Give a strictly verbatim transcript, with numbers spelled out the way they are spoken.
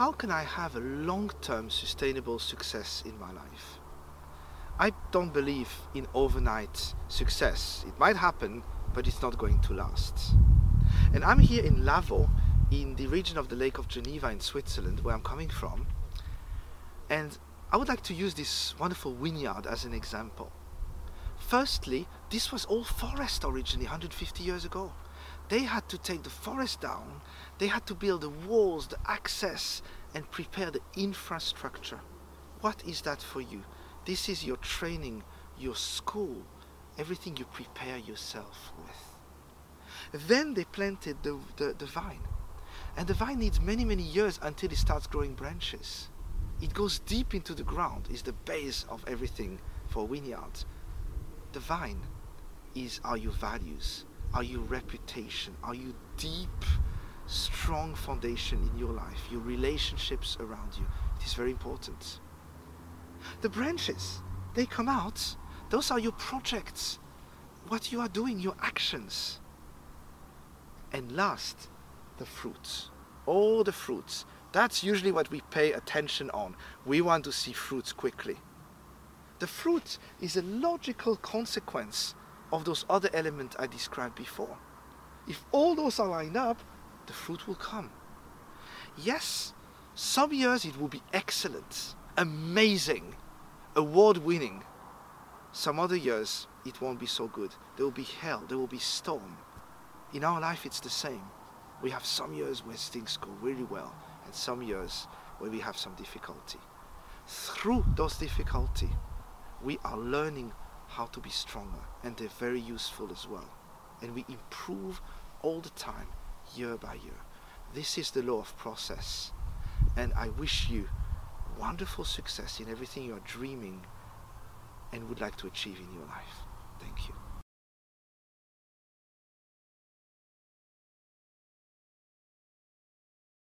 how can I have a long-term sustainable success in my life? I don't believe in overnight success. It might happen, but it's not going to last. And I'm here in Lavaux, in the region of the Lake of Geneva in Switzerland, where I'm coming from. And I would like to use this wonderful vineyard as an example. Firstly, this was all forest originally one hundred fifty years ago. They had to take the forest down, they had to build the walls, the access, and prepare the infrastructure. What is that for you? This is your training, your school, everything you prepare yourself with. Then they planted the, the, the vine. And the vine needs many, many years until it starts growing branches. It goes deep into the ground, is the base of everything for vineyards. The vine is, are your values, are your reputation, are your deep, strong foundation in your life, your relationships around you. It is very important. The branches, they come out, those are your projects, what you are doing, your actions. And last, the fruits, all the fruits. That's usually what we pay attention on. We want to see fruits quickly. The fruit is a logical consequence of those other elements I described before. If all those are lined up, the fruit will come. Yes, some years it will be excellent, amazing, award-winning. Some other years it won't be so good. There will be hell, there will be storm. In our life it's the same. We have some years where things go really well, and some years where we have some difficulty. Through those difficulty, we are learning how to be stronger, and they're very useful as well. And we improve all the time, year by year. This is the law of process. And I wish you wonderful success in everything you are dreaming and would like to achieve in your life. Thank you.